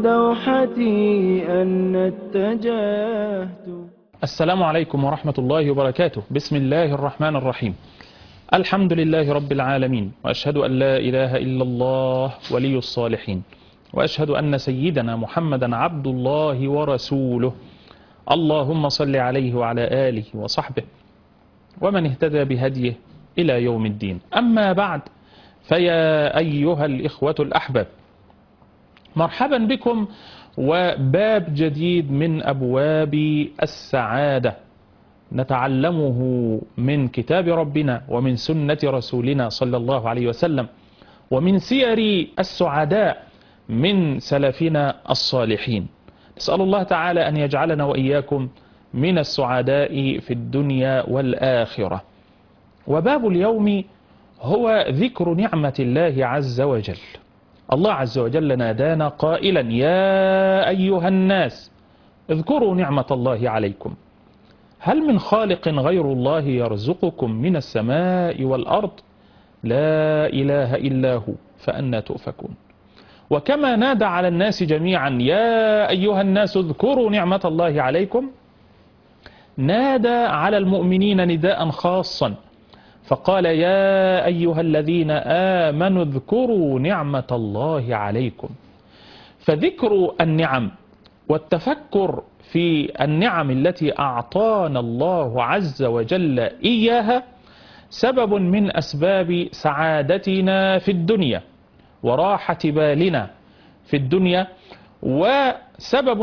دوحتي أن اتجهت. السلام عليكم ورحمة الله وبركاته. بسم الله الرحمن الرحيم. الحمد لله رب العالمين، وأشهد أن لا إله إلا الله ولي الصالحين، وأشهد أن سيدنا محمدا عبد الله ورسوله. اللهم صل عليه وعلى آله وصحبه ومن اهتدى بهديه إلى يوم الدين. أما بعد، فيا أيها الإخوة الأحباب، مرحبا بكم وباب جديد من أبواب السعادة نتعلمه من كتاب ربنا ومن سنة رسولنا صلى الله عليه وسلم ومن سير السعداء من سلفنا الصالحين. نسأل الله تعالى أن يجعلنا وإياكم من السعداء في الدنيا والآخرة. وباب اليوم هو ذكر نعمة الله عز وجل. الله عز وجل نادانا قائلا: يا أيها الناس اذكروا نعمة الله عليكم، هل من خالق غير الله يرزقكم من السماء والأرض؟ لا إله إلا هو فأنى تؤفكون. وكما نادى على الناس جميعا: يا أيها الناس اذكروا نعمة الله عليكم، نادى على المؤمنين نداء خاصا فقال: يا أيها الذين آمنوا اذكروا نعمة الله عليكم. فذكر النعم والتفكر في النعم التي أعطانا الله عز وجل إياها سبب من أسباب سعادتنا في الدنيا وراحة بالنا في الدنيا، وسبب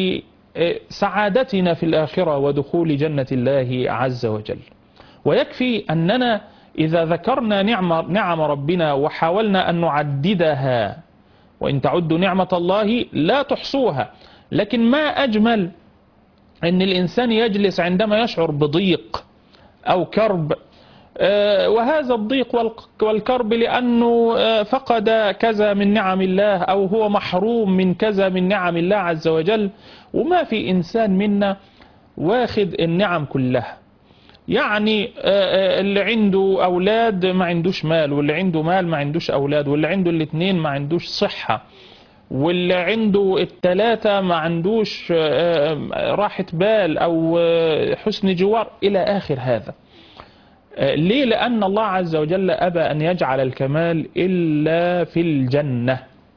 لسعادتنا في الآخرة ودخول جنة الله عز وجل. ويكفي أننا إذا ذكرنا نعم ربنا وحاولنا أن نعددها، وإن تعدوا نعمة الله لا تحصوها، لكن ما أجمل أن الإنسان يجلس عندما يشعر بضيق أو كرب، وهذا الضيق والكرب لأنه فقد كذا من نعم الله أو هو محروم من كذا من نعم الله عز وجل. وما في إنسان منا واخد النعم كلها، يعني اللي عنده أولاد ما عندوش مال، واللي عنده مال ما عندوش أولاد، واللي عنده الاثنين ما عندوش صحة، واللي عنده الثلاثة ما عندوش راحة بال أو حسن جوار إلى آخر هذا. ليه؟ لأن الله عز وجل أبى أن يجعل الكمال إلا في الجنة.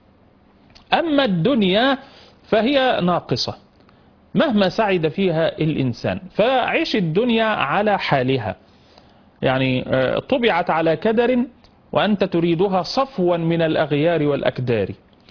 أما الدنيا فهي ناقصة مهما سعد فيها الإنسان، فعيش الدنيا على حالها، يعني طبعت على كدر وأنت تريدها صفوا من الأغيار والأكدار،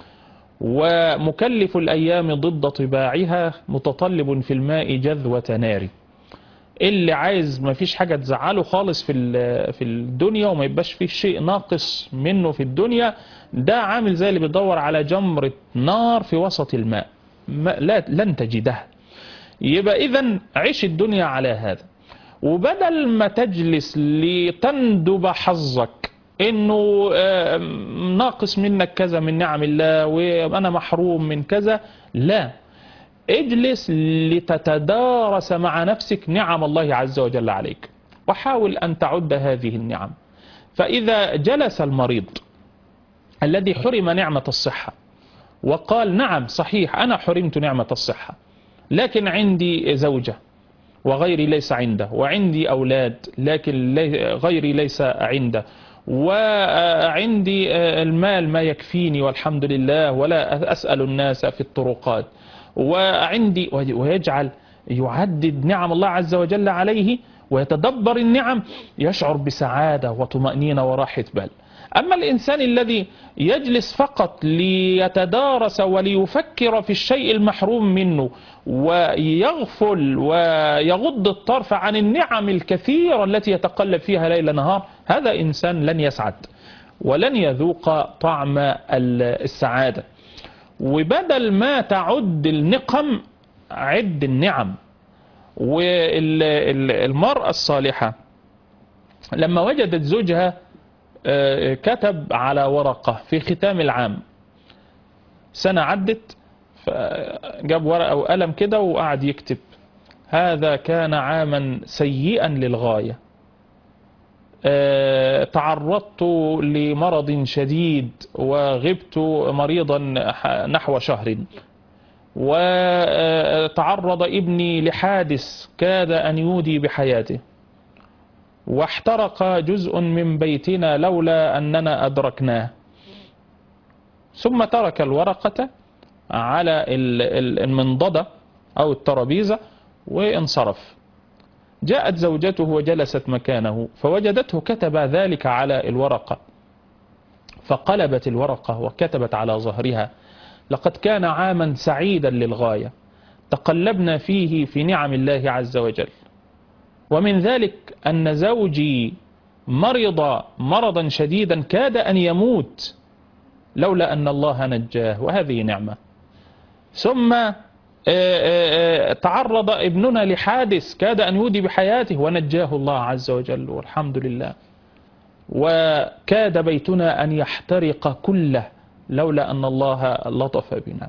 ومكلف الأيام ضد طباعها متطلب في الماء جذوة نار. اللي عايز ما فيش حاجة تزعله خالص في الدنيا وما يبقاش فيه شيء ناقص منه في الدنيا، ده عامل زي اللي بيدور على جمرة نار في وسط الماء، لن تجدها. يبقى إذن عيش الدنيا على هذا، وبدل ما تجلس لتندب حظك انه ناقص منك كذا من نعم الله وانا محروم من كذا، لا، اجلس لتتدارس مع نفسك نعم الله عز وجل عليك، وحاول ان تعد هذه النعم. فاذا جلس المريض الذي حرم نعمة الصحة وقال: نعم صحيح أنا حرمت نعمة الصحة، لكن عندي زوجة وغيري ليس عنده، وعندي أولاد لكن غيري ليس عنده، وعندي المال ما يكفيني والحمد لله ولا أسأل الناس في الطرقات، وعندي، ويجعل يعدد نعم الله عز وجل عليه ويتدبر النعم، يشعر بسعادة وطمأنينة وراحة بال. أما الإنسان الذي يجلس فقط ليتدارس وليفكر في الشيء المحروم منه ويغفل ويغض الطرف عن النعم الكثيرة التي يتقلب فيها ليل نهار، هذا إنسان لن يسعد ولن يذوق طعم السعادة. وبدل ما تعد النقم عد النعم. والمرأة الصالحة لما وجدت زوجها كتب على ورقة في ختام العام، سنة عدت فجاب ورقة وقلم كده وقعد يكتب: هذا كان عاما سيئا للغاية، تعرضت لمرض شديد وغبت مريضا نحو شهر، وتعرض ابني لحادث كاد أن يودي بحياته، واحترق جزء من بيتنا لولا أننا أدركناه. ثم ترك الورقة على المنضدة أو الترابيزة وانصرف. جاءت زوجته وجلست مكانه فوجدته كتب ذلك على الورقة، فقلبت الورقة وكتبت على ظهرها: لقد كان عاما سعيدا للغاية، تقلبنا فيه في نعم الله عز وجل، ومن ذلك أن زوجي مرض مرضا شديدا كاد أن يموت لولا أن الله نجاه، وهذه نعمة. ثم تعرض ابننا لحادث كاد أن يودي بحياته ونجاه الله عز وجل والحمد لله، وكاد بيتنا أن يحترق كله لولا أن الله لطف بنا.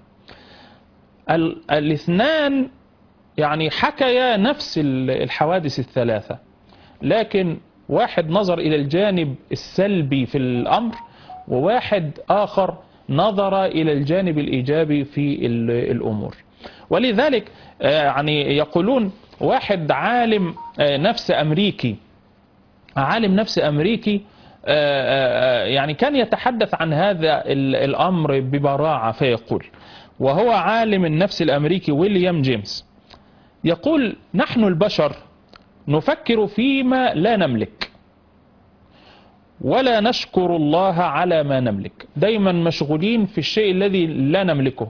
الاثنان يعني حكيا نفس الحوادث الثلاثة، لكن واحد نظر إلى الجانب السلبي في الأمر، وواحد آخر نظر إلى الجانب الإيجابي في الأمور. ولذلك يعني يقولون واحد عالم نفس أمريكي، يعني كان يتحدث عن هذا الأمر ببراعة، فيقول، وهو عالم النفس الأمريكي ويليام جيمس، يقول: نحن البشر نفكر فيما لا نملك ولا نشكر الله على ما نملك، دايما مشغولين في الشيء الذي لا نملكه،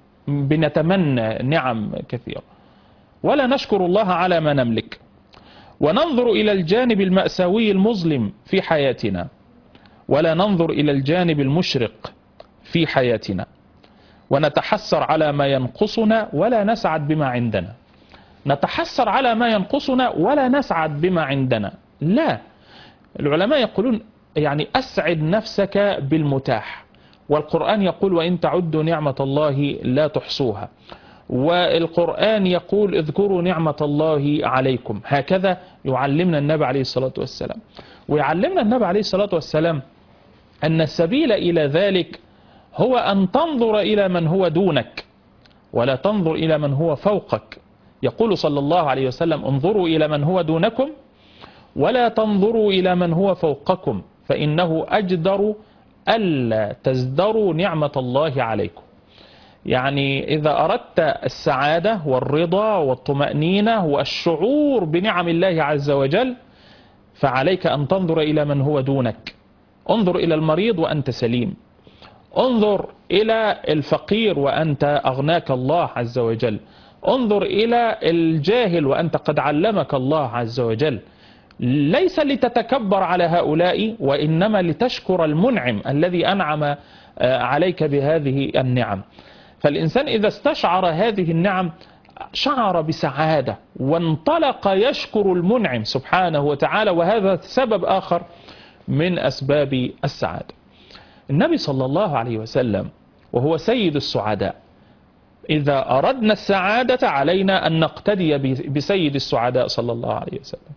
بنتمنى نعم كثيرة ولا نشكر الله على ما نملك، وننظر إلى الجانب المأساوي المظلم في حياتنا ولا ننظر إلى الجانب المشرق في حياتنا، ونتحسر على ما ينقصنا ولا نسعد بما عندنا. نتحسر على ما ينقصنا ولا نسعد بما عندنا، لا، العلماء يقولون يعني أسعد نفسك بالمتاح، والقرآن يقول: وإن تعدوا نعمة الله لا تحصوها، والقرآن يقول: اذكروا نعمة الله عليكم. هكذا يعلمنا النبي عليه الصلاة والسلام. ويعلمنا النبي عليه الصلاة والسلام أن السبيل إلى ذلك هو أن تنظر إلى من هو دونك ولا تنظر إلى من هو فوقك. يقول صلى الله عليه وسلم: انظروا إلى من هو دونكم ولا تنظروا إلى من هو فوقكم، فإنه أجدر ألا تزدروا نعمة الله عليكم. يعني إذا أردت السعادة والرضا والطمأنينة والشعور بنعم الله عز وجل فعليك أن تنظر إلى من هو دونك. انظر إلى المريض وأنت سليم، انظر إلى الفقير وأنت أغناك الله عز وجل، انظر إلى الجاهل وأنت قد علمك الله عز وجل، ليس لتتكبر على هؤلاء وإنما لتشكر المنعم الذي أنعم عليك بهذه النعم. فالإنسان إذا استشعر هذه النعم شعر بسعادة وانطلق يشكر المنعم سبحانه وتعالى، وهذا سبب آخر من أسباب السعادة. النبي صلى الله عليه وسلم وهو سيد السعداء، إذا أردنا السعادة علينا أن نقتدي بسيد السعداء صلى الله عليه وسلم.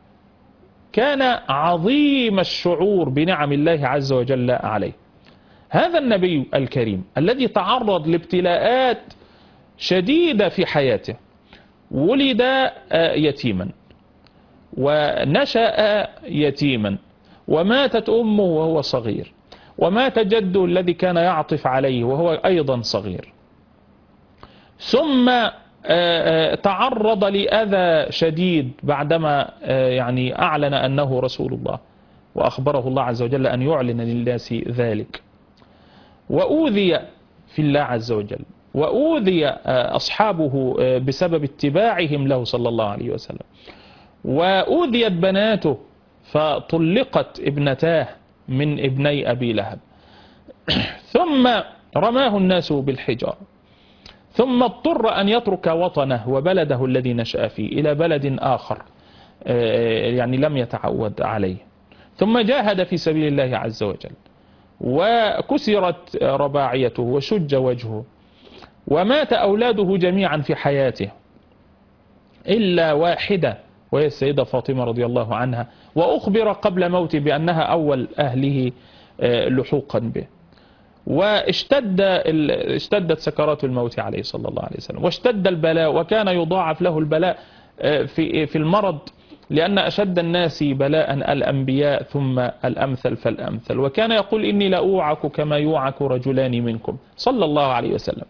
كان عظيم الشعور بنعم الله عز وجل عليه. هذا النبي الكريم الذي تعرض لابتلاءات شديدة في حياته، ولد يتيما ونشأ يتيما، وماتت أمه وهو صغير، ومات جده الذي كان يعطف عليه وهو أيضا صغير، ثم تعرض لأذى شديد بعدما يعني أعلن أنه رسول الله، وأخبره الله عز وجل أن يعلن للناس ذلك، وأوذي في الله عز وجل، وأوذي أصحابه بسبب اتباعهم له صلى الله عليه وسلم، وأوذيت بناته فطلقت ابنتاه من ابني أبي لهب، ثم رماه الناس بالحجار، ثم اضطر أن يترك وطنه وبلده الذي نشأ فيه إلى بلد آخر يعني لم يتعود عليه، ثم جاهد في سبيل الله عز وجل، وكسرت رباعيته وشج وجهه، ومات أولاده جميعا في حياته إلا واحدة وهي السيدة فاطمة رضي الله عنها، وأخبر قبل موته بأنها أول أهله لحوقا به. اشتدت سكرات الموت عليه صلى الله عليه وسلم، واشتد البلاء، وكان يضاعف له البلاء في المرض، لأن أشد الناس بلاء الأنبياء ثم الأمثل فالأمثل، وكان يقول إني لأوعك كما يوعك رجلان منكم صلى الله عليه وسلم.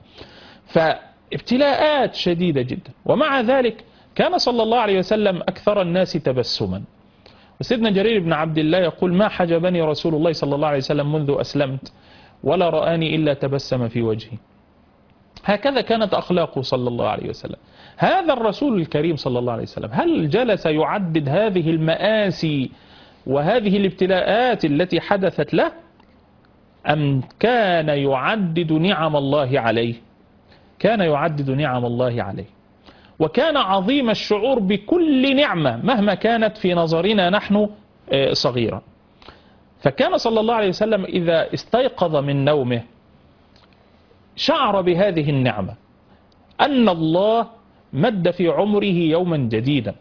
فابتلاءات شديدة جدا، ومع ذلك كان صلى الله عليه وسلم أكثر الناس تبسما. وسيدنا جرير بن عبد الله يقول ما حجبني رسول الله صلى الله عليه وسلم منذ أسلمت ولا رآني إلا تبسم في وجهي. هكذا كانت أخلاقه صلى الله عليه وسلم. هذا الرسول الكريم صلى الله عليه وسلم هل جلس يعدد هذه المآسي وهذه الابتلاءات التي حدثت له، أم كان يعدد نعم الله عليه؟ كان يعدد نعم الله عليه، وكان عظيم الشعور بكل نعمة مهما كانت في نظرنا نحن صغيرة. فكان صلى الله عليه وسلم إذا استيقظ من نومه شعر بهذه النعمة، أن الله مد في عمره يوما جديدا.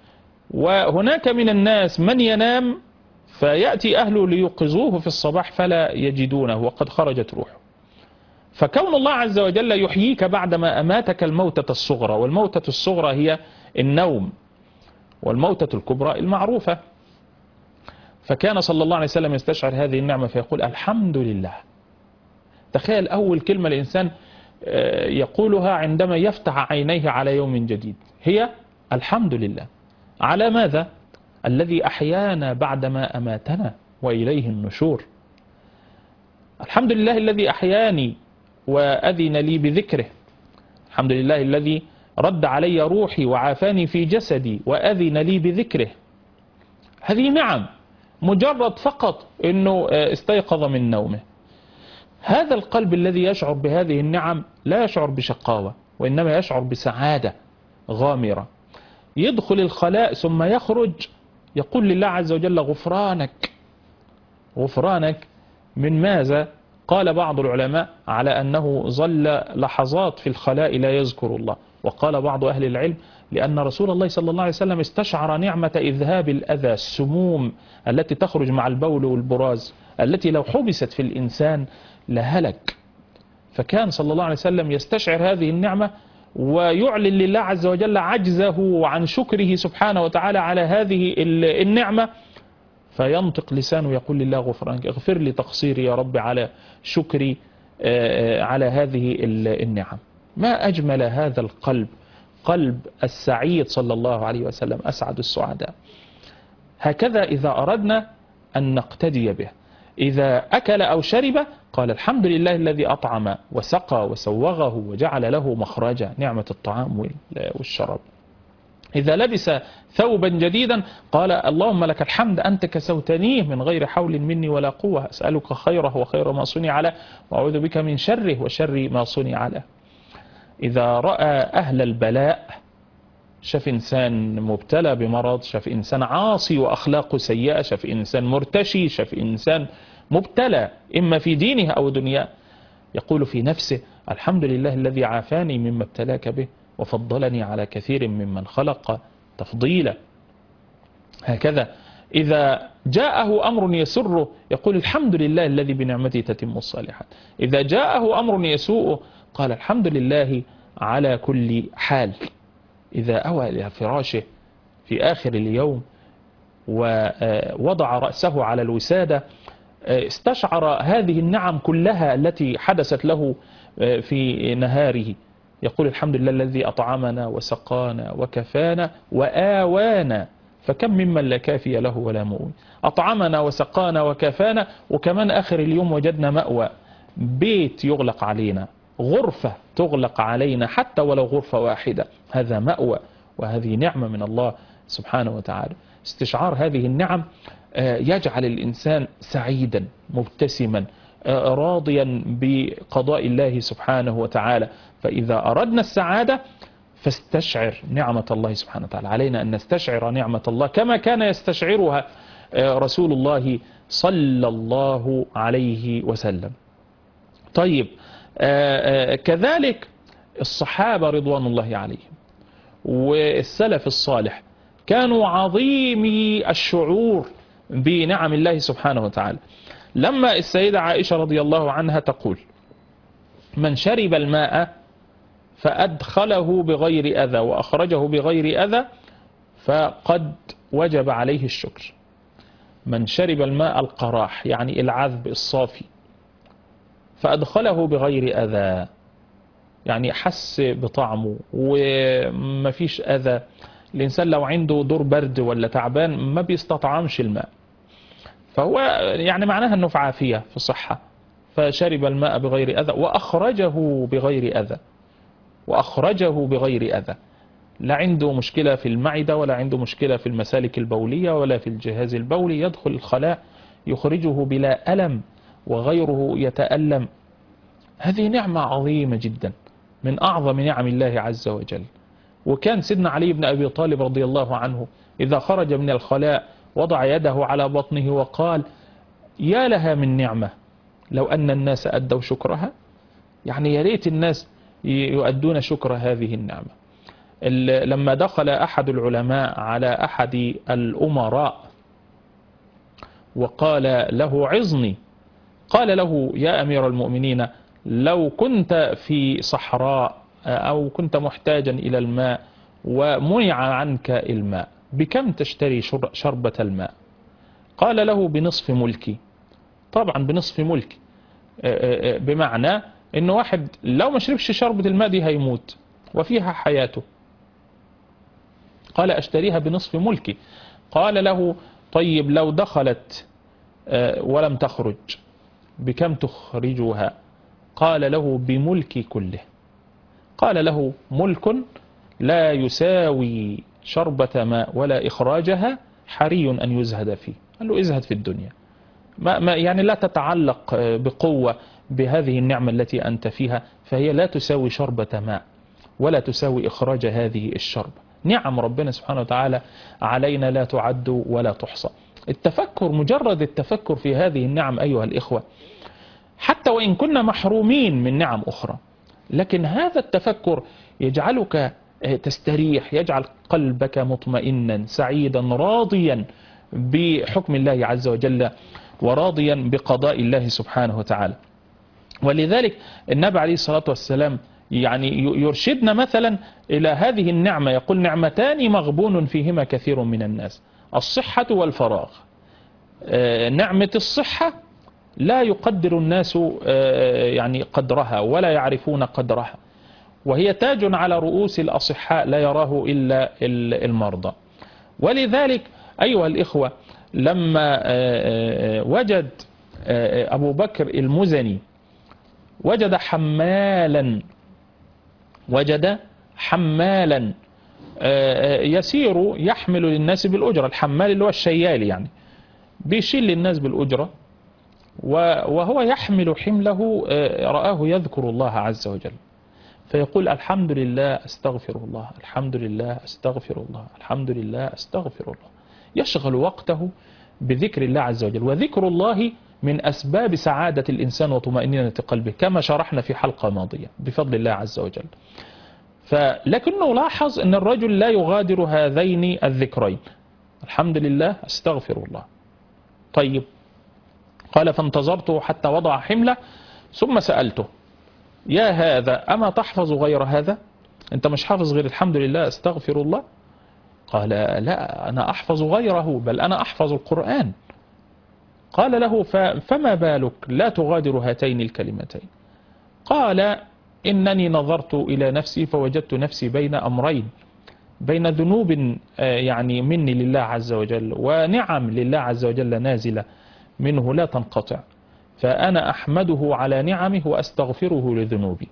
وهناك من الناس من ينام فيأتي أهله ليوقظوه في الصباح فلا يجدونه وقد خرجت روحه. فكون الله عز وجل يحييك بعدما أماتك الموتة الصغرى، والموتة الصغرى هي النوم، والموتة الكبرى المعروفة. فكان صلى الله عليه وسلم يستشعر هذه النعمة فيقول الحمد لله. تخيل أول كلمة الإنسان يقولها عندما يفتح عينيه على يوم جديد هي الحمد لله. على ماذا؟ الذي أحيانا بعدما أماتنا وإليه النشور. الحمد لله الذي أحياني وأذن لي بذكره. الحمد لله الذي رد علي روحي وعافاني في جسدي وأذن لي بذكره. هذه نعم، مجرد فقط أنه استيقظ من نومه. هذا القلب الذي يشعر بهذه النعم لا يشعر بشقاوة، وإنما يشعر بسعادة غامرة. يدخل الخلاء ثم يخرج يقول لله عز وجل غفرانك. غفرانك من ماذا؟ قال بعض العلماء على أنه ظل لحظات في الخلاء لا يذكر الله، وقال بعض أهل العلم لأن رسول الله صلى الله عليه وسلم استشعر نعمة إذهاب الأذى، السموم التي تخرج مع البول والبراز، التي لو حبست في الإنسان لهلك. فكان صلى الله عليه وسلم يستشعر هذه النعمة ويعلن لله عز وجل عجزه عن شكره سبحانه وتعالى على هذه النعمة، فينطق لسانه يقول لله غفرانك، اغفر لي تقصيري يا رب على شكري على هذه النعم. ما أجمل هذا القلب، قلب السعيد صلى الله عليه وسلم، أسعد السعداء. هكذا إذا أردنا أن نقتدي به، إذا أكل أو شرب قال الحمد لله الذي أطعم وسقى وسوغه وجعل له مخرجا، نعمة الطعام والشراب. إذا لبس ثوبا جديدا قال اللهم لك الحمد أنت كسوتنيه من غير حول مني ولا قوة، أسألك خيره وخير ما صنع له، وأعوذ بك من شره وشر ما صنع له. إذا رأى أهل البلاء، شاف إنسان مبتلى بمرض، شاف إنسان عاصي وأخلاقه سيئة، شاف إنسان مرتشي، شاف إنسان مبتلى إما في دينه أو دنياه، يقول في نفسه الحمد لله الذي عافاني مما ابتلاك به وفضلني على كثير ممن خلق تفضيلا. هكذا إذا جاءه أمر يسره يقول الحمد لله الذي بنعمته تتم الصالحات. إذا جاءه أمر يسوءه قال الحمد لله على كل حال. إذا أوى إلى فراشه في آخر اليوم ووضع رأسه على الوسادة استشعر هذه النعم كلها التي حدثت له في نهاره، يقول الحمد لله الذي أطعمنا وسقانا وكفانا وآوانا، فكم ممن لا كافي له ولا مؤوي. أطعمنا وسقانا وكفانا، وكمان آخر اليوم وجدنا مأوى، بيت يغلق علينا، غرفة تغلق علينا حتى ولو غرفة واحدة، هذا مأوى، وهذه نعمة من الله سبحانه وتعالى. استشعار هذه النعم يجعل الإنسان سعيدا مبتسما راضيا بقضاء الله سبحانه وتعالى. فإذا أردنا السعادة فاستشعر نعمة الله سبحانه وتعالى. علينا أن نستشعر نعمة الله كما كان يستشعرها رسول الله صلى الله عليه وسلم. طيب، كذلك الصحابة رضوان الله عليهم والسلف الصالح كانوا عظيمي الشعور بنعم الله سبحانه وتعالى. لما السيدة عائشة رضي الله عنها تقول: من شرب الماء فأدخله بغير أذى وأخرجه بغير أذى فقد وجب عليه الشكر. من شرب الماء القراح يعني العذب الصافي فأدخله بغير أذى، يعني حس بطعمه ومفيش أذى. الإنسان لو عنده دور برد ولا تعبان ما بيستطعمش الماء، فهو يعني معناها أنه في عافية في صحة، فشرب الماء بغير أذى وأخرجه بغير أذى، وأخرجه بغير أذى. لا عنده مشكلة في المعدة ولا عنده مشكلة في المسالك البولية ولا في الجهاز البولي، يدخل الخلاء يخرجه بلا ألم وغيره يتألم. هذه نعمة عظيمة جدا من أعظم نعم الله عز وجل. وكان سيدنا علي بن أبي طالب رضي الله عنه إذا خرج من الخلاء وضع يده على بطنه وقال: يا لها من نعمة لو أن الناس أدوا شكرها. يعني يا ريت الناس يؤدون شكر هذه النعمة. لما دخل أحد العلماء على أحد الأمراء وقال له: عظني، قال له: يا أمير المؤمنين، لو كنت في صحراء أو كنت محتاجا إلى الماء ومنع عنك الماء بكم تشتري شربة الماء؟ قال له: بنصف ملكي. طبعا بنصف ملكي، بمعنى إنه واحد لو ما شربش شربة الماء دي هيموت وفيها حياته. قال: أشتريها بنصف ملكي. قال له: طيب لو دخلت ولم تخرج بكم تخرجها؟ قال له: بملكي كله. قال له: ملك لا يساوي شربة ماء ولا إخراجها حري أن يزهد فيه. قال له: ازهد في الدنيا، ما يعني لا تتعلق بقوة بهذه النعمة التي أنت فيها، فهي لا تساوي شربة ماء ولا تساوي إخراج هذه الشربة. نعم ربنا سبحانه وتعالى علينا لا تعد ولا تحصى. التفكر، مجرد التفكر في هذه النعم أيها الإخوة، حتى وإن كنا محرومين من نعم أخرى، لكن هذا التفكر يجعلك تستريح، يجعل قلبك مطمئنا سعيدا راضيا بحكم الله عز وجل وراضيا بقضاء الله سبحانه وتعالى. ولذلك النبي عليه الصلاة والسلام يعني يرشدنا مثلا إلى هذه النعمة، يقول: نعمتان مغبون فيهما كثير من الناس، الصحة والفراغ. نعمة الصحة لا يقدر الناس يعني قدرها ولا يعرفون قدرها، وهي تاج على رؤوس الأصحاء لا يراه إلا المرضى. ولذلك أيها الإخوة، لما وجد أبو بكر المزني وجد حمالا يسير يحمل للناس بالأجرة. الحمال اللي هو الشيال، يعني بيشيل للناس بالأجرة، وهو يحمل حمله رآه يذكر الله عز وجل، فيقول: الحمد لله أستغفر الله، الحمد لله أستغفر الله، الحمد لله أستغفر الله. يشغل وقته بذكر الله عز وجل. وذكر الله من أسباب سعادة الإنسان وطمأنينة قلبه كما شرحنا في حلقة ماضية بفضل الله عز وجل. لكنه لاحظ أن الرجل لا يغادر هذين الذكرين: الحمد لله أستغفر الله. طيب، قال: فانتظرته حتى وضع حمله ثم سألته: يا هذا أما تحفظ غير هذا؟ أنت مش حافظ غير الحمد لله أستغفر الله؟ قال: لا، أنا أحفظ غيره، بل أنا أحفظ القرآن. قال له: فما بالك لا تغادر هاتين الكلمتين؟ قال: إنني نظرت إلى نفسي فوجدت نفسي بين أمرين، بين ذنوب يعني مني لله عز وجل ونعم لله عز وجل نازلة منه لا تنقطع، فأنا أحمده على نعمه وأستغفره لذنوبي.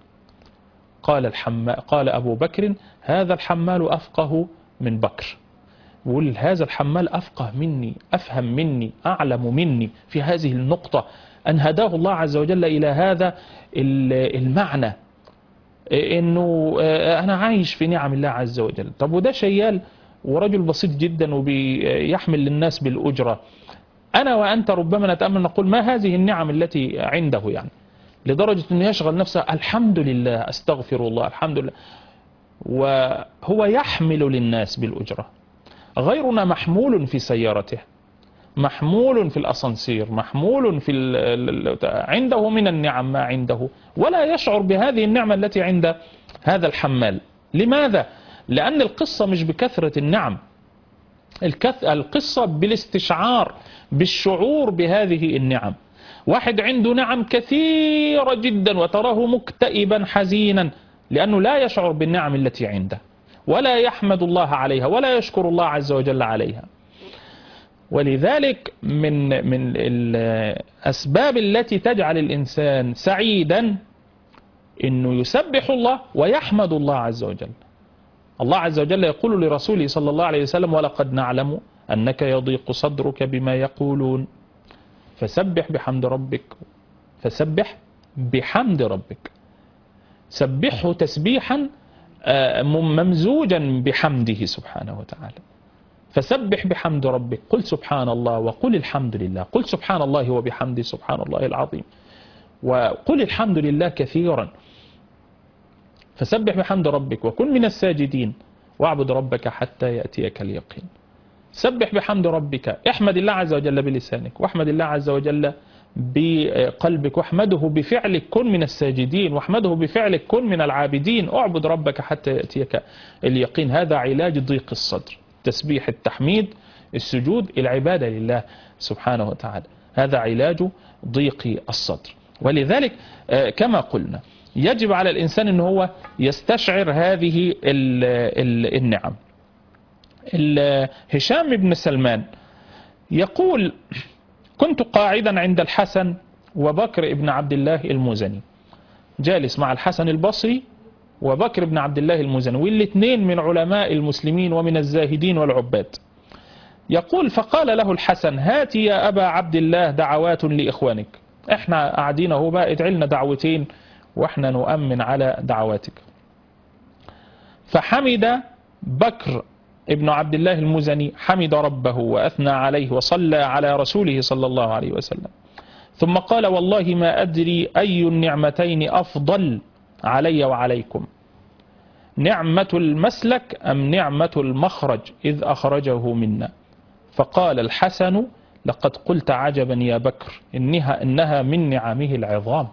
قال أبو بكر: هذا الحمال أفقه من بكر. يقول: هذا الحمال أفقه مني، أفهم مني، أعلم مني في هذه النقطة، أن هداه الله عز وجل إلى هذا المعنى، إنه أنا عايش في نعم الله عز وجل. طب وده شيال ورجل بسيط جدا وبيحمل للناس بالأجرة، أنا وأنت ربما نتأمل نقول: ما هذه النعم التي عنده؟ يعني لدرجة أنه يشغل نفسه: الحمد لله أستغفر الله، الحمد لله، وهو يحمل للناس بالأجرة. غيرنا محمول في سيارته، محمول في الأسانسير، محمول في عنده من النعم ما عنده، ولا يشعر بهذه النعمة التي عند هذا الحمال. لماذا؟ لأن القصة مش بكثرة النعم، القصة بالاستشعار، بالشعور بهذه النعم. واحد عنده نعم كثيرة جدا وتراه مكتئبا حزينا لأنه لا يشعر بالنعم التي عنده، ولا يحمد الله عليها، ولا يشكر الله عز وجل عليها. ولذلك من الأسباب التي تجعل الإنسان سعيدا إنه يسبح الله ويحمد الله عز وجل. الله عز وجل يقول لرسوله صلى الله عليه وسلم: ولقد نعلم أنك يضيق صدرك بما يقولون فسبح بحمد ربك، فسبح بحمد ربك، سبحه تسبيحا ممزوجا بحمده سبحانه وتعالى. فسبح بحمد ربك، قل سبحان الله وقل الحمد لله، قل سبحان الله وبحمده سبحان الله العظيم، وقل الحمد لله كثيرا. فسبح بحمد ربك وكن من الساجدين واعبد ربك حتى يأتيك اليقين. سبح بحمد ربك، احمد الله عز وجل بلسانك، واحمد الله عز وجل بقلبك، واحمده بفعلك كن من الساجدين، واحمده بفعلك كن من العابدين، اعبد ربك حتى يأتيك اليقين. هذا علاج ضيق الصدر، تسبيح، التحميد، السجود، العبادة لله سبحانه وتعالى، هذا علاج ضيق الصدر. ولذلك كما قلنا يجب على الإنسان أنه هو يستشعر هذه النعم. هشام بن سلمان يقول: كنت قاعدا عند الحسن وبكر بن عبد الله المزني، جالس مع الحسن البصري وبكر بن عبد الله المزني، والاثنين من علماء المسلمين ومن الزاهدين والعباد. يقول: فقال له الحسن: هات يا أبا عبد الله دعوات لإخوانك، احنا قاعدين اهو بقى، ادعي لنا دعوتين واحنا نؤمن على دعواتك. فحمد بكر ابن عبد الله المزني، حمد ربه وأثنى عليه وصلى على رسوله صلى الله عليه وسلم، ثم قال: والله ما أدري أي النعمتين أفضل علي وعليكم، نعمة المسلك أم نعمة المخرج إذ أخرجه منا. فقال الحسن: لقد قلت عجبا يا بكر، إنها من نعمه العظام.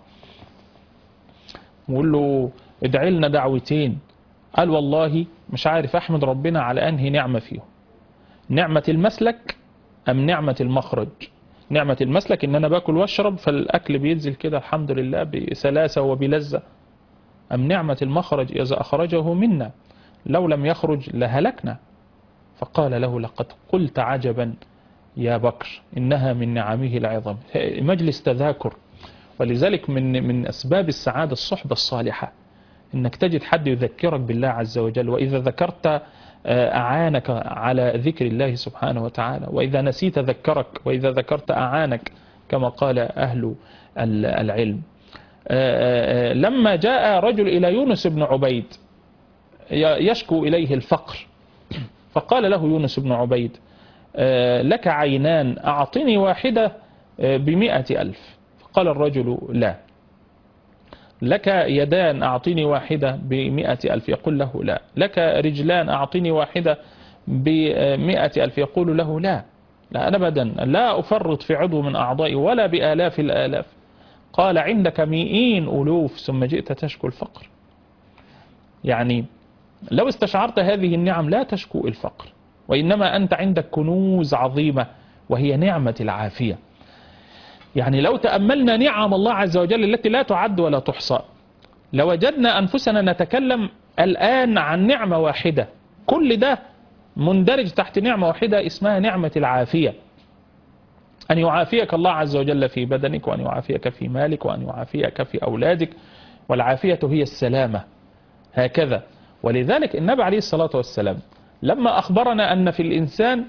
وقال له: ادعي لنا دعوتين. قال: والله مش عارف أحمد ربنا على أنهي نعمة فيهم، نعمة المسلك أم نعمة المخرج. نعمة المسلك إن أنا باكل واشرب فالأكل بينزل كده الحمد لله بسلاسة وبلذة، أم نعمة المخرج إذا أخرجه منا لو لم يخرج لهلكنا. فقال له: لقد قلت عجبا يا بكر، إنها من نعمه العظام. مجلس تذاكر. ولذلك من أسباب السعادة الصحبة الصالحة، إنك تجد حد يذكرك بالله عز وجل، وإذا ذكرت أعانك على ذكر الله سبحانه وتعالى، وإذا نسيت ذكرك، وإذا ذكرت أعانك، كما قال أهل العلم. لما جاء رجل إلى يونس بن عبيد يشكو إليه الفقر، فقال له يونس بن عبيد: لك عينان أعطني واحدة ب100,000. فقال الرجل: لا. لك يدان أعطني واحدة ب100,000. يقول له: لا. لك رجلان أعطني واحدة ب100,000. يقول له: لا أبدا، لا أفرط في عضو من أعضائي ولا بآلاف الآلاف. قال: عندك 100 ألوف ثم جئت تشكو الفقر. يعني لو استشعرت هذه النعم لا تشكو الفقر، وإنما أنت عندك كنوز عظيمة وهي نعمة العافية. يعني لو تأملنا نعم الله عز وجل التي لا تعد ولا تحصى، لوجدنا أنفسنا نتكلم الآن عن نعمة واحدة، كل ده مندرج تحت نعمة واحدة اسمها نعمة العافية. أن يعافيك الله عز وجل في بدنك، وأن يعافيك في مالك، وأن يعافيك في أولادك، والعافية هي السلامة، هكذا. ولذلك النبي عليه الصلاة والسلام لما أخبرنا أن في الإنسان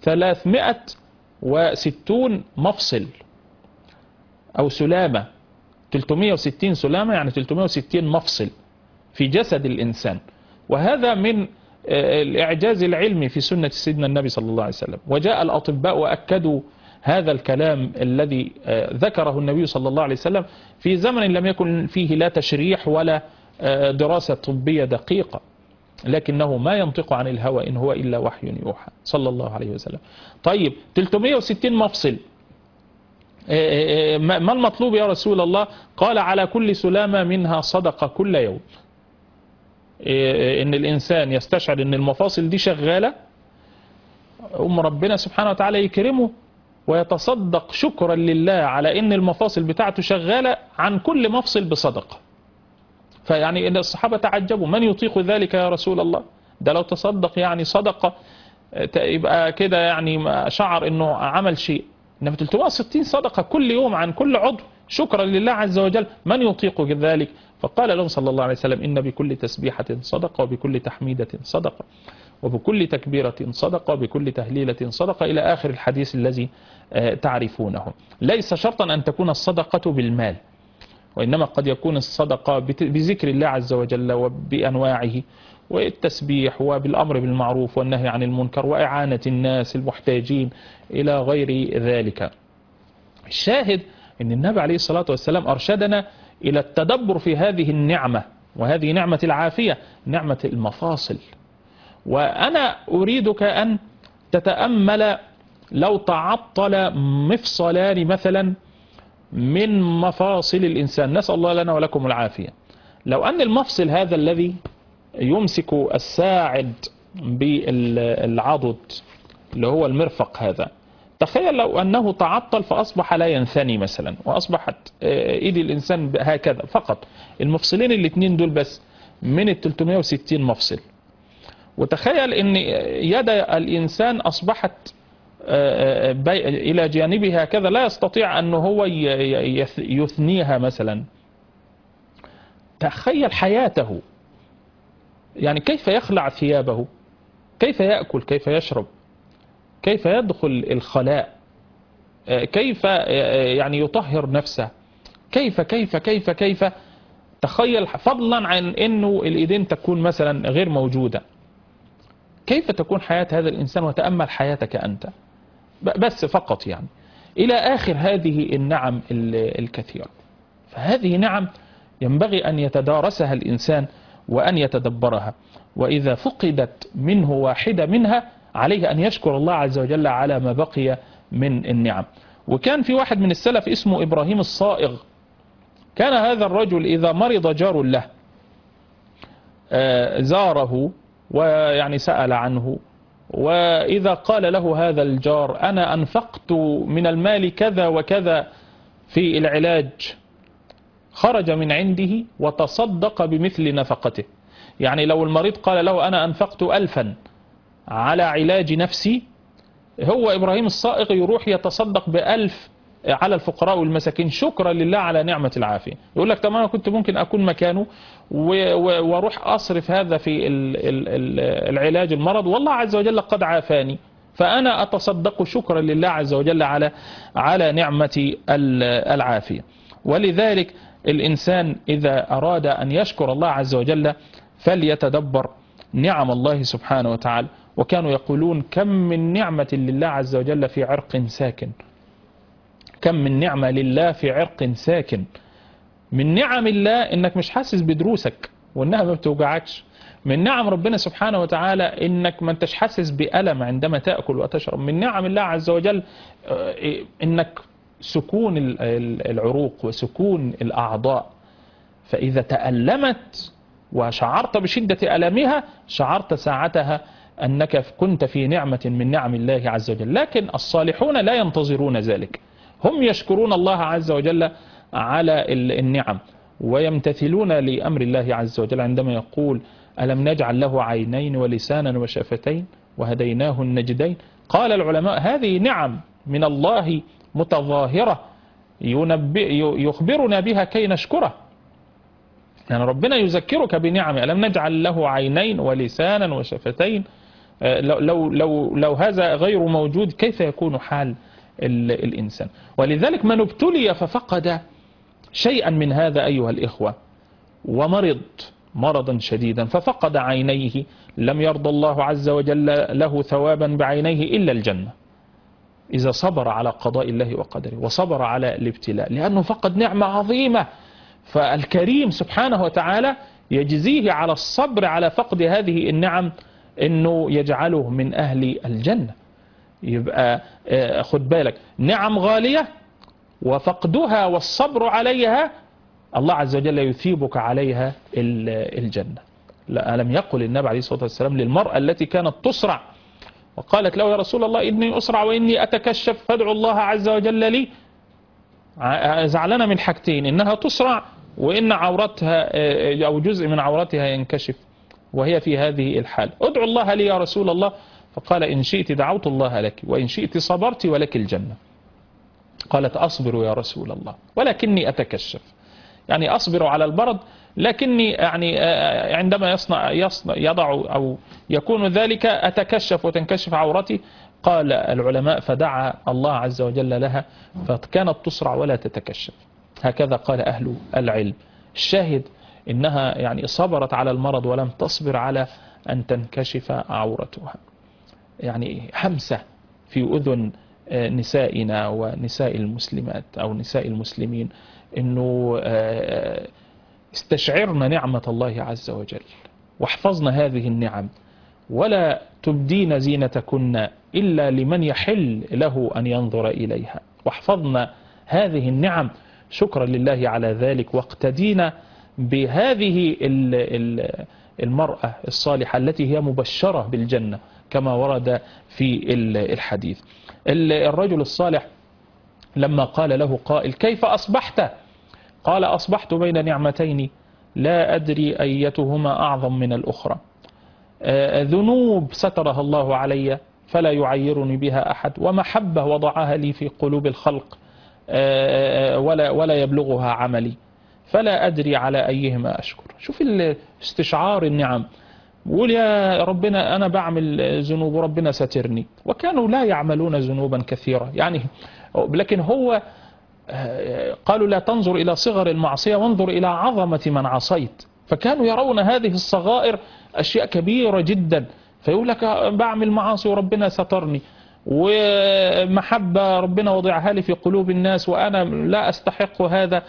360 مفصل أو سلامة، 360 سلامة يعني 360 مفصل في جسد الإنسان، وهذا من الإعجاز العلمي في سنة سيدنا النبي صلى الله عليه وسلم. وجاء الأطباء وأكدوا هذا الكلام الذي ذكره النبي صلى الله عليه وسلم في زمن لم يكن فيه لا تشريح ولا دراسة طبية دقيقة. لكنه ما ينطق عن الهوى إن هو إلا وحي يوحى صلى الله عليه وسلم. طيب 360 مفصل، ما المطلوب يا رسول الله؟ قال على كل سلامة منها صدقة كل يوم. إن الإنسان يستشعر إن المفاصل دي شغالة، ربنا سبحانه وتعالى يكرمه ويتصدق شكرا لله على إن المفاصل بتاعته شغالة، عن كل مفصل بصدقة. فيعني إن الصحابة تعجبوا، من يطيق ذلك يا رسول الله؟ ده لو تصدق يعني صدقة يبقى كده يعني شعر إنه عمل شيء، إنما 360 صدقة كل يوم عن كل عضو شكرا لله عز وجل، من يطيق ذلك؟ فقال لهم صلى الله عليه وسلم: إن بكل تسبيحة صدقة، وبكل تحميدة صدقة، وبكل تكبيرة صدقة، وبكل تهليلة صدقة، إلى آخر الحديث الذي تعرفونه. ليس شرطا أن تكون الصدقة بالمال، وإنما قد يكون الصدقة بذكر الله عز وجل وبأنواعه، والتسبيح، وبالأمر بالمعروف والنهي عن المنكر، وإعانة الناس المحتاجين إلى غير ذلك. الشاهد أن النبي عليه الصلاة والسلام أرشدنا إلى التدبر في هذه النعمة، وهذه نعمة العافية، نعمة المفاصل. وأنا أريدك أن تتأمل لو تعطل مفصلان مثلا من مفاصل الإنسان، نسأل الله لنا ولكم العافية، لو أن المفصل هذا الذي يمسك الساعد بالعضد اللي هو المرفق هذا، تخيل لو أنه تعطل فأصبح لا ينثني مثلا، وأصبحت إيدي الإنسان هكذا فقط، المفصلين الاثنين دول بس من 360 مفصل. وتخيل أن يد الإنسان أصبحت إلى جانبه هكذا، لا يستطيع أنه هو يثنيها مثلا. تخيل حياته، يعني كيف يخلع ثيابه، كيف يأكل، كيف يشرب، كيف يدخل الخلاء، كيف يعني يطهر نفسه، كيف كيف كيف كيف. تخيل، فضلا عن أنه الإيدين تكون مثلا غير موجودة، كيف تكون حياة هذا الإنسان؟ وتأمل حياتك أنت بس فقط، يعني إلى آخر هذه النعم الكثيرة. فهذه نعم ينبغي أن يتدارسها الإنسان وأن يتدبرها، وإذا فقدت منه واحدة منها عليه أن يشكر الله عز وجل على ما بقي من النعم. وكان في واحد من السلف اسمه إبراهيم الصائغ، كان هذا الرجل إذا مرض جار له زاره ويعني سأل عنه، وإذا قال له هذا الجار: أنا أنفقت من المال كذا وكذا في العلاج، خرج من عنده وتصدق بمثل نفقته. يعني لو المريض قال له: أنا أنفقت 1000 على علاج نفسي، هو إبراهيم الصائغ يروح يتصدق ب1000 على الفقراء والمساكين شكرا لله على نعمة العافية. يقول لك: طب أنا كنت ممكن أكون مكانه واروح أصرف هذا في العلاج المرض، والله عز وجل قد عافاني، فأنا أتصدق شكرا لله عز وجل على نعمة العافية. ولذلك الإنسان إذا أراد أن يشكر الله عز وجل فليتدبر نعم الله سبحانه وتعالى. وكانوا يقولون: كم من نعمة لله عز وجل في عرق ساكن، كم من نعمة لله في عرق ساكن. من نعم الله إنك مش حاسس بدروسك وإنها ما بتوجعكش. من نعم ربنا سبحانه وتعالى إنك ما انتش حاسس بألم عندما تأكل وتشرب. من نعم الله عز وجل إنك سكون العروق وسكون الأعضاء، فإذا تألمت وشعرت بشدة ألمها شعرت ساعتها أنك كنت في نعمة من نعم الله عز وجل. لكن الصالحون لا ينتظرون ذلك، هم يشكرون الله عز وجل على النعم ويمتثلون لأمر الله عز وجل عندما يقول: ألم نجعل له عينين ولسانا وشفتين وهديناه النجدين. قال العلماء: هذه نعم من الله متظاهرة يخبرنا بها كي نشكره. يعني ربنا يذكرك بنعمه: ألم نجعل له عينين ولسانا وشفتين. لو هذا غير موجود كيف يكون حال الإنسان؟ ولذلك من ابتلي ففقد شيئا من هذا أيها الإخوة، ومرض مرضا شديدا ففقد عينيه، لم يرضى الله عز وجل له ثوابا بعينيه إلا الجنة، إذا صبر على قضاء الله وقدره وصبر على الابتلاء، لأنه فقد نعمة عظيمة. فالكريم سبحانه وتعالى يجزيه على الصبر على فقد هذه النعم انه يجعله من اهل الجنة. يبقى خد بالك، نعم غالية وفقدها والصبر عليها الله عز وجل يثيبك عليها الجنة. ألم يقل النبي عليه الصلاة والسلام للمرأة التي كانت تصرع وقالت له يا رسول الله إني أسرع وإني أتكشف فادعو الله عز وجل لي، زعلانة من حاجتين، إنها تسرع وإن عورتها أو جزء من عورتها ينكشف وهي في هذه الحال، ادعو الله لي يا رسول الله. فقال إن شئت دعوت الله لك وإن شئت صبرت ولك الجنة. قالت أصبر يا رسول الله ولكني أتكشف، يعني أصبر على البرد لكني يعني عندما يضع أو يكون ذلك أتكشف وتنكشف عورتي. قال العلماء فدعا الله عز وجل لها فكانت تسرع ولا تتكشف. هكذا قال أهل العلم. الشاهد إنها يعني صبرت على المرض ولم تصبر على أن تنكشف عورتها. يعني همسة في أذن نسائنا ونساء المسلمات أو نساء المسلمين، إنه استشعرنا نعمة الله عز وجل واحفظنا هذه النعم، ولا تبدين زينتكن إلا لمن يحل له أن ينظر إليها. واحفظنا هذه النعم شكرا لله على ذلك، واقتدينا بهذه المرأة الصالحة التي هي مبشرة بالجنة كما ورد في الحديث. الرجل الصالح لما قال له قائل كيف أصبحت؟ قال أصبحت بين نعمتين لا أدري أيتهما أعظم من الأخرى، ذنوب سترها الله علي فلا يعيرني بها أحد، ومحبة وضعها لي في قلوب الخلق ولا يبلغها عملي، فلا أدري على أيهما أشكر. شوف استشعار النعم، بقول يا ربنا أنا بعمل ذنوب وربنا سترني، وكانوا لا يعملون ذنوبا كثيرة يعني، لكن هو قالوا لا تنظر إلى صغر المعصية وانظر إلى عظمة من عصيت، فكانوا يرون هذه الصغائر أشياء كبيرة جدا، فيقول لك بعمل معاصي وربنا سترني، ومحبة ربنا وضعها لي في قلوب الناس وأنا لا أستحق هذا،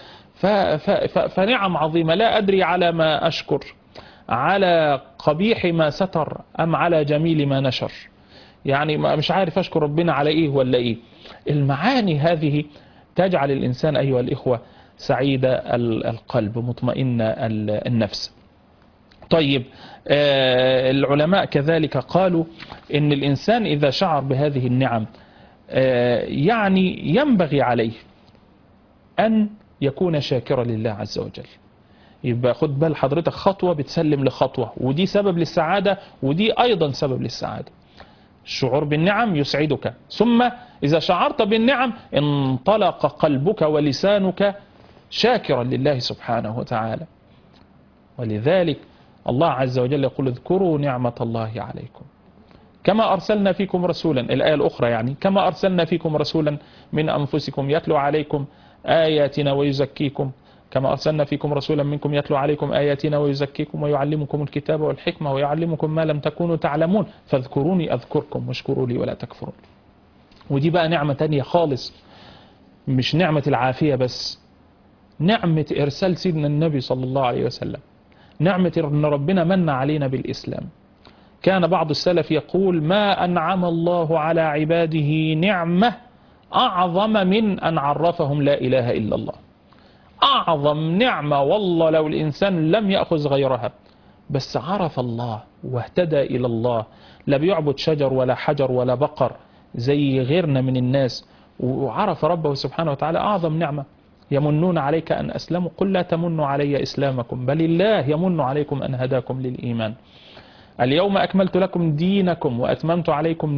فنعم عظيمة. لا أدري على ما أشكر، على قبيح ما ستر أم على جميل ما نشر، يعني مش عارف أشكر ربنا على إيه ولا إيه. المعاني هذه تجعل الإنسان أيها الإخوة سعيد القلب مطمئن النفس. طيب العلماء كذلك قالوا إن الإنسان إذا شعر بهذه النعم يعني ينبغي عليه أن يكون شاكرا لله عز وجل. يبقى خد بال حضرتك، خطوة بتسلم لخطوة، ودي سبب للسعادة ودي أيضا سبب للسعادة. الشعور بالنعم يسعدك، ثم إذا شعرت بالنعم انطلق قلبك ولسانك شاكرا لله سبحانه وتعالى. ولذلك الله عز وجل يقول اذكروا نعمة الله عليكم كما أرسلنا فيكم رسولا، الآية الأخرى يعني كما أرسلنا فيكم رسولا من أنفسكم يتلو عليكم آياتنا ويزكيكم، كما أرسلنا فيكم رسولا منكم يتلو عليكم آياتنا ويزكيكم ويعلمكم الكتاب والحكمة ويعلمكم ما لم تكونوا تعلمون فاذكروني أذكركم واشكروا لي ولا تكفرون. ودي بقى نعمة تانية خالص، مش نعمة العافية بس، نعمة إرسال سيدنا النبي صلى الله عليه وسلم، نعمة أن ربنا من علينا بالإسلام. كان بعض السلف يقول ما أنعم الله على عباده نعمة أعظم من أن عرفهم لا إله إلا الله. أعظم نعمة والله لو الإنسان لم يأخذ غيرها، بس عرف الله واهتدى إلى الله، لا بيعبد شجر ولا حجر ولا بقر زي غيرنا من الناس، وعرف ربه سبحانه وتعالى. أعظم نعمة. يمنون عليك أن أسلموا قل لا تمنوا علي إسلامكم بل الله يمن عليكم أن هداكم للإيمان. اليوم أكملت لكم دينكم وأتممت عليكم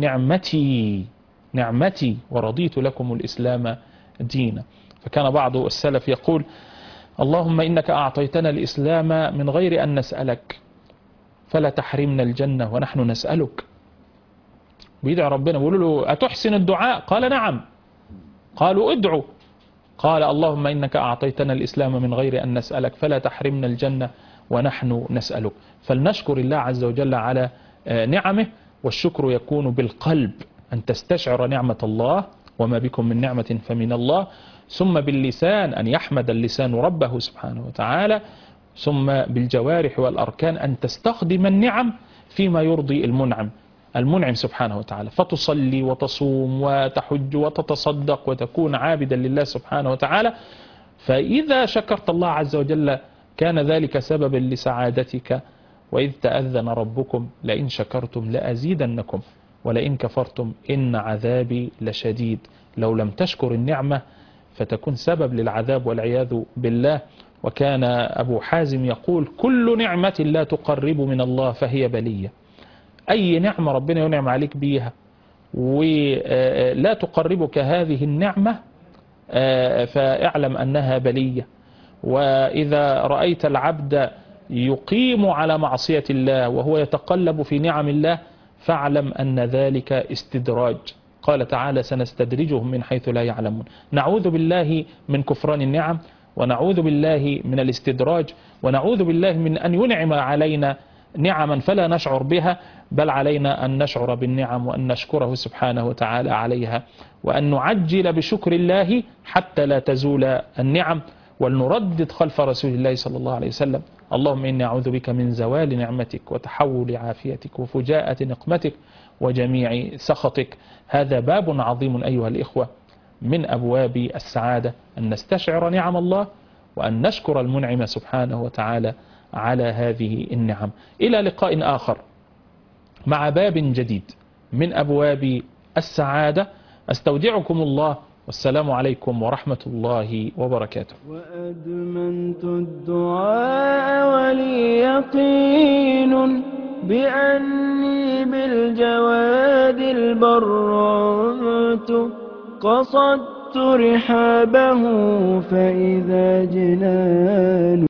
نعمتي ورضيت لكم الإسلام دينا. فكان بعض السلف يقول اللهم إنك أعطيتنا الإسلام من غير أن نسألك فلا تحرمنا الجنة ونحن نسألك. بيدعي ربنا، بيقولوا له أتحسن الدعاء؟ قال نعم. قالوا ادعوا، قال اللهم إنك أعطيتنا الإسلام من غير أن نسألك فلا تحرمنا الجنة ونحن نسألك. فلنشكر الله عز وجل على نعمه، والشكر يكون بالقلب، أن تستشعر نعمة الله وما بكم من نعمة فمن الله، ثم باللسان أن يحمد اللسان ربه سبحانه وتعالى، ثم بالجوارح والأركان أن تستخدم النعم فيما يرضي المنعم سبحانه وتعالى، فتصلي وتصوم وتحج وتتصدق وتكون عابدا لله سبحانه وتعالى. فإذا شكرت الله عز وجل كان ذلك سببا لسعادتك. وإذ تأذن ربكم لئن شكرتم لأزيدنكم ولئن كفرتم إن عذابي لشديد. لو لم تشكر النعمة فتكون سبب للعذاب والعياذ بالله. وكان أبو حازم يقول: كل نعمة لا تقرب من الله فهي بلية. أي نعمة ربنا ينعم عليك بيها ولا تقربك هذه النعمة فاعلم أنها بلية. وإذا رأيت العبد يقيم على معصية الله وهو يتقلب في نعم الله فاعلم أن ذلك استدراج. قال تعالى: سنستدرجهم من حيث لا يعلمون. نعوذ بالله من كفران النعم، ونعوذ بالله من الاستدراج، ونعوذ بالله من أن ينعم علينا نعما فلا نشعر بها، بل علينا أن نشعر بالنعم وأن نشكره سبحانه وتعالى عليها، وأن نعجل بشكر الله حتى لا تزول النعم، ولنردد خلف رسول الله صلى الله عليه وسلم: اللهم إني أعوذ بك من زوال نعمتك وتحول عافيتك وفجاءة نقمتك وجميع سخطك. هذا باب عظيم أيها الإخوة من أبواب السعادة، أن نستشعر نعم الله وأن نشكر المنعم سبحانه وتعالى على هذه النعم. إلى لقاء آخر مع باب جديد من أبواب السعادة. أستودعكم الله، والسلام عليكم ورحمة الله وبركاته. وأدمنت الدعاء ولي يقين بأني بالجواد البرات قصدت رحابه فإذا جنان